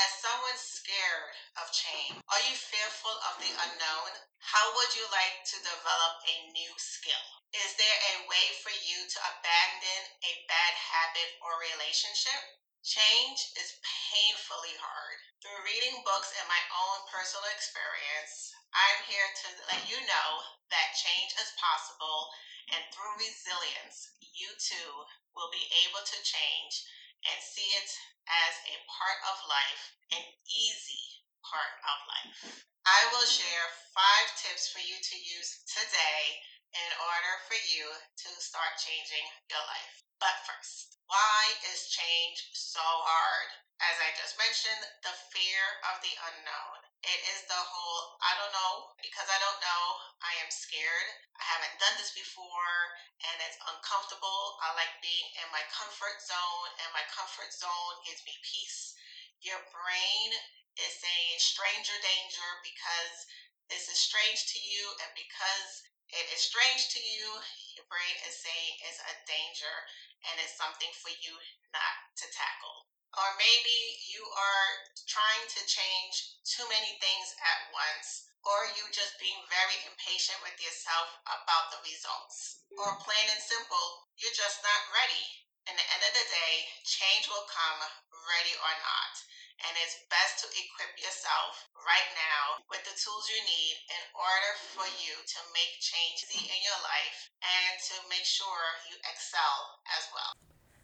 As someone scared of change, are you fearful of the unknown? How would you like to develop a new skill? Is there a way for you to abandon a bad habit or relationship? Change is painfully hard. Through reading books and my own personal experience, I'm here to let you know that change is possible, and through resilience, you too will be able to change and see it as a part of life, an easy part of life. I will share 5 tips for you to use today in order for you to start changing your life. But first, why is change so hard? As I just mentioned, the fear of the unknown. It is the whole, I don't know, because I don't know, I am scared. I haven't done this before, and it's uncomfortable. I like being in my comfort zone, and my comfort zone gives me peace. Your brain is saying stranger danger because this is strange to you, and because it is strange to you, your brain is saying it's a danger and it's something for you not to tackle. Or maybe you are trying to change too many things at once, or you just being very impatient with yourself about the results. Or plain and simple, you're just not ready. In the end of the day, change will come ready or not. And it's best to equip yourself right now with the tools you need in order for you to make change in your life and to make sure you excel as well.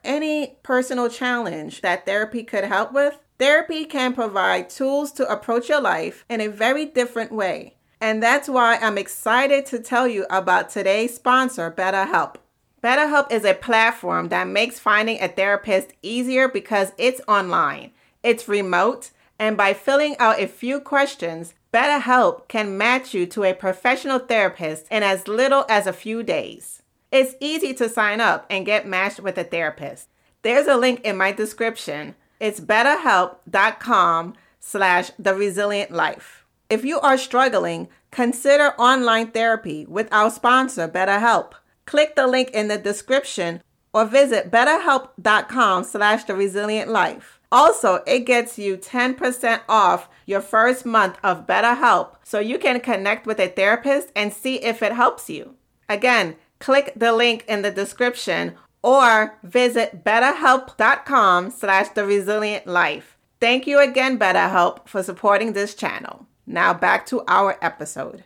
Any personal challenge that therapy could help with, therapy can provide tools to approach your life in a very different way. And that's why I'm excited to tell you about today's sponsor, BetterHelp. BetterHelp is a platform that makes finding a therapist easier because it's online, it's remote, and by filling out a few questions, BetterHelp can match you to a professional therapist in as little as a few days. It's easy to sign up and get matched with a therapist. There's a link in my description. It's betterhelp.com/theresilientlife. If you are struggling, consider online therapy with our sponsor, BetterHelp. Click the link in the description or visit betterhelp.com/theresilientlife. Also, it gets you 10% off your first month of BetterHelp so you can connect with a therapist and see if it helps you. Again, click the link in the description or visit betterhelp.com/theresilientlife. Thank you again, BetterHelp, for supporting this channel. Now back to our episode.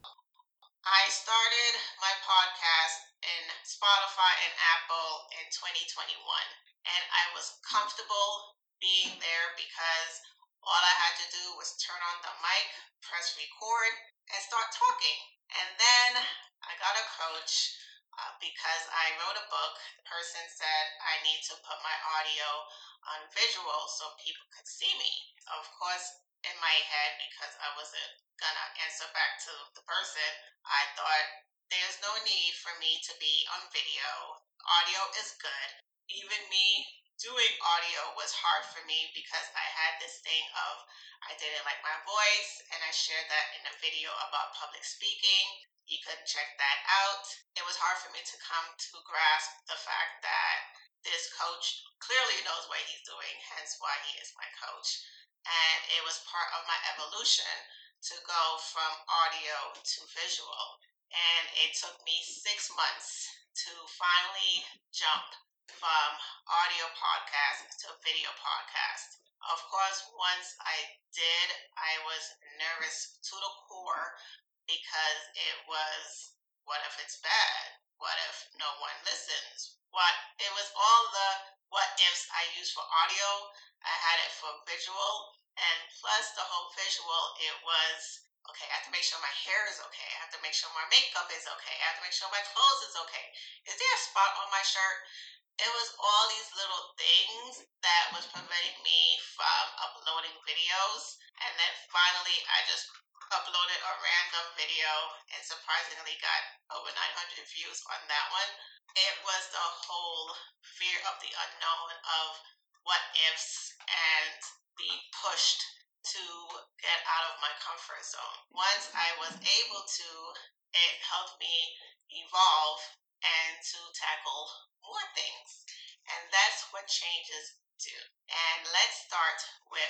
I started my podcast in Spotify and Apple in 2021, and I was comfortable being there because all I had to do was turn on the mic, press record, and start talking. And then I got a coach because I wrote a book. The person said I need to put my audio on visual so people could see me. Of course, in my head, because I wasn't gonna answer back to the person, I thought there's no need for me to be on video. Audio is good. Even me doing audio was hard for me because I had this thing of I didn't like my voice, and I shared that in a video about public speaking. You could check that out. It was hard for me to come to grasp the fact that this coach clearly knows what he's doing, hence why he is my coach. And it was part of my evolution to go from audio to visual. And it took me 6 months to finally jump from audio podcast to video podcast. Of course, once I did, I was nervous to the core because it was, what if it's bad? What if no one listens? It was all the what ifs I used for audio. I had it for visual, and plus the whole visual, it was, okay, I have to make sure my hair is okay. I have to make sure my makeup is okay. I have to make sure my clothes is okay. Is there a spot on my shirt? It was all these little things that was preventing me from uploading videos. And then finally, I just uploaded a random video and surprisingly got over 900 views on that one. It was the whole fear of the unknown of what ifs and being pushed to get out of my comfort zone. Once I was able to, it helped me evolve and to tackle more things. And that's what changes do. And let's start with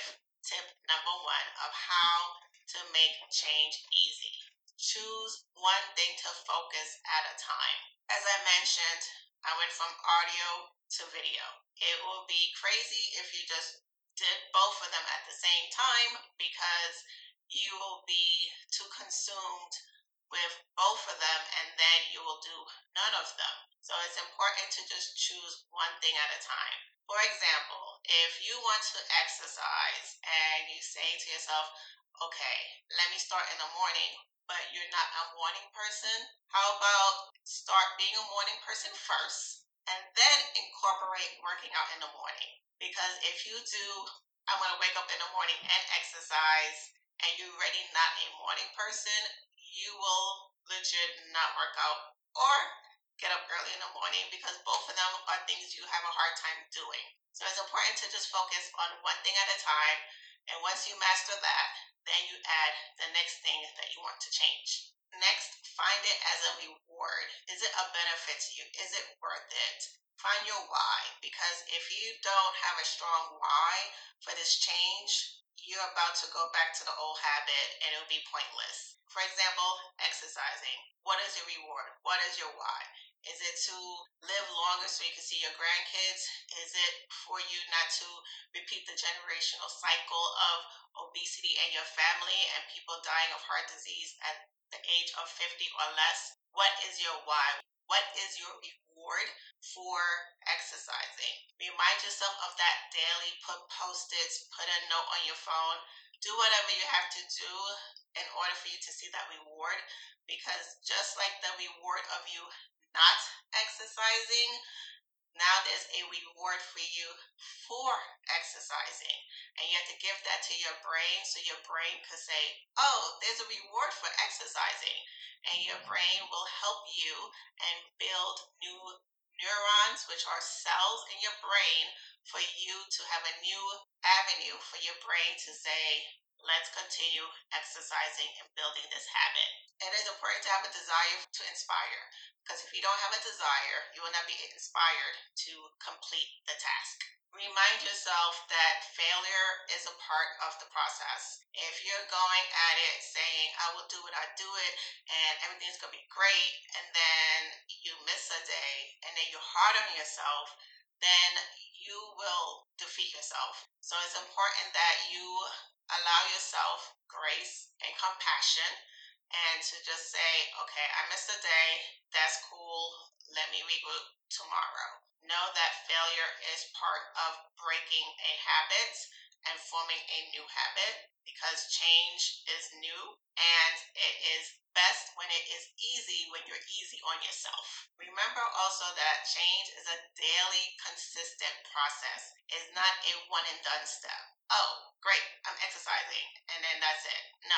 tip number one of how to make change easy. Choose one thing to focus at a time. As I mentioned, I went from audio to video. It will be crazy if you just did both of them at the same time because you will be too consumed with both of them and then you will do none of them. So it's important to just choose one thing at a time. For example, if you want to exercise and you say to yourself, okay, let me start in the morning, but you're not a morning person, how about start being a morning person first and then incorporate working out in the morning? Because if you do, I'm going to wake up in the morning and exercise, and you're already not a morning person, you will legit not work out or get up early in the morning because both of them are things you have a hard time doing. So it's important to just focus on one thing at a time. And once you master that, then you add the next thing that you want to change. Next, find it as a reward. Is it a benefit to you? Is it worth it? Find your why, because if you don't have a strong why for this change, you're about to go back to the old habit and it'll be pointless. For example, exercising. What is your reward? What is your why? Is it to live longer so you can see your grandkids? Is it for you not to repeat the generational cycle of obesity in your family and people dying of heart disease at the age of 50 or less? What is your why? What is your reward for exercising? Remind yourself of that daily. Put post-its, put a note on your phone. Do whatever you have to do in order for you to see that reward, because just like the reward of you not exercising, now there's a reward for you for exercising. And you have to give that to your brain so your brain could say, oh, there's a reward for exercising. And your brain will help you and build new neurons, which are cells in your brain, for you to have a new avenue for your brain to say, let's continue exercising and building this habit. It is important to have a desire to inspire, because if you don't have a desire, you will not be inspired to complete the task. Remind yourself that failure is a part of the process. If you're going at it saying, I will do it, I do it, and everything's going to be great, and then you miss a day, and then you're hard on yourself, then you will defeat yourself. So it's important that you allow yourself grace and compassion and to just say, okay, I missed a day. That's cool. Let me regroup tomorrow. Know that failure is part of breaking a habit and forming a new habit, because change is new and it is best when it is easy, when you're easy on yourself. Remember also that change is a daily, consistent process. It's not a one and done step. Oh, great, I'm exercising, and then that's it. No,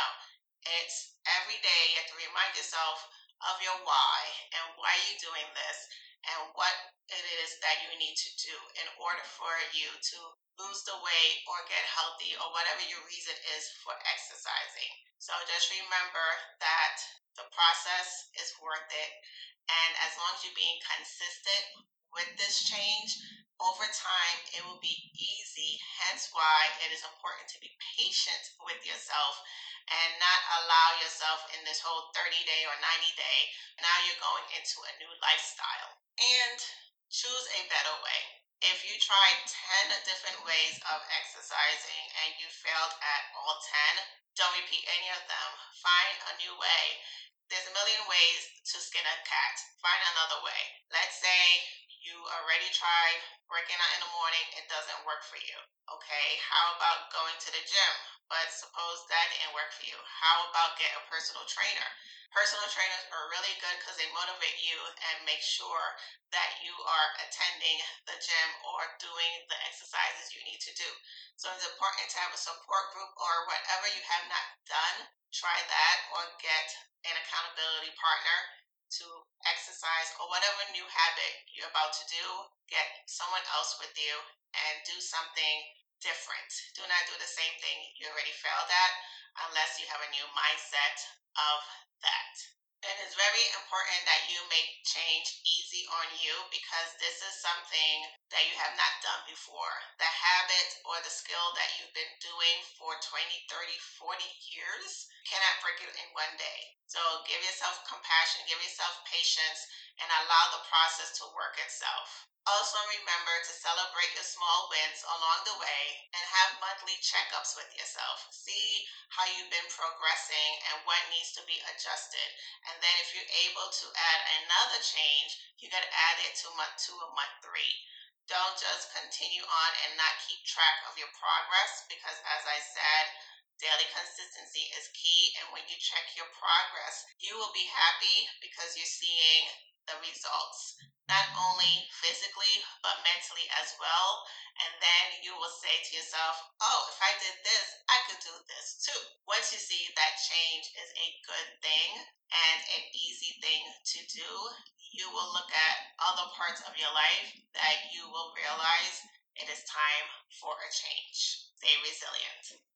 it's every day you have to remind yourself of your why and why you're doing this and what it is that you need to do in order for you to lose the weight or get healthy or whatever your reason is for exercising. So just remember that the process is worth it. And as long as you're being consistent with this change, over time it will be easy. Hence why it is important to be patient with yourself and not allow yourself in this whole 30-day or 90-day. Now you're going into a new lifestyle. And choose a better way. If you tried 10 different ways of exercising and you failed at all 10, don't repeat any of them. Find a new way. There's a million ways to skin a cat. Find another way. Let's say you already tried working out in the morning, it doesn't work for you. Okay, how about going to the gym? But suppose that didn't work for you. How about get a personal trainer? Personal trainers are really good because they motivate you and make sure that you are attending the gym or doing the exercises you need to do. So it's important to have a support group or whatever you have not done. Try that or get an accountability partner to exercise or whatever new habit you're about to do. Get someone else with you and do something different. Do not do the same thing you already failed at unless you have a new mindset of that. And it's very important that you make change easy on you because this is something that you have not done before. The habit or the skill that you've been doing for 20, 30, 40 years cannot break it in one day. So give yourself compassion, give yourself patience, and allow the process to work itself. Also, remember to celebrate your small wins along the way and have monthly checkups with yourself. See how you've been progressing and what needs to be adjusted. And then if you're able to add another change, you got to add it to month 2 or month 3. Don't just continue on and not keep track of your progress because, as I said, daily consistency is key. And when you check your progress, you will be happy because you're seeing the results, not only physically, but mentally as well. And then you will say to yourself, oh, if I did this, I could do this too. Once you see that change is a good thing, and an easy thing to do, you will look at other parts of your life that you will realize it is time for a change. Stay resilient.